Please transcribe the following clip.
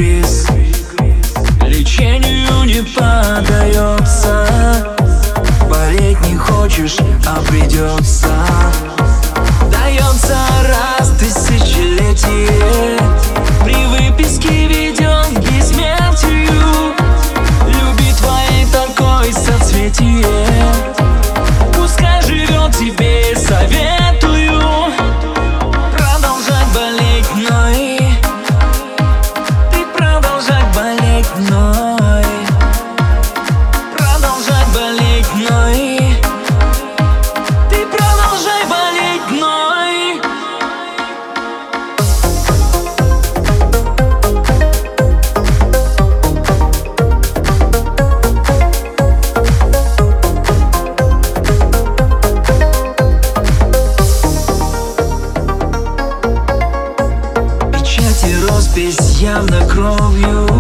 кризис лечению не поддается. Болеть не хочешь, а придется. Дается раз в тысячелетие, при выписке ведет к бессмертию. Любви твоей такой соцветие, пускай живет, тебе советую. Продолжать болеть мной, ты продолжать болеть мной. Продолжать болеть мной, ты продолжай болеть мной. Печать и роспись явно кровью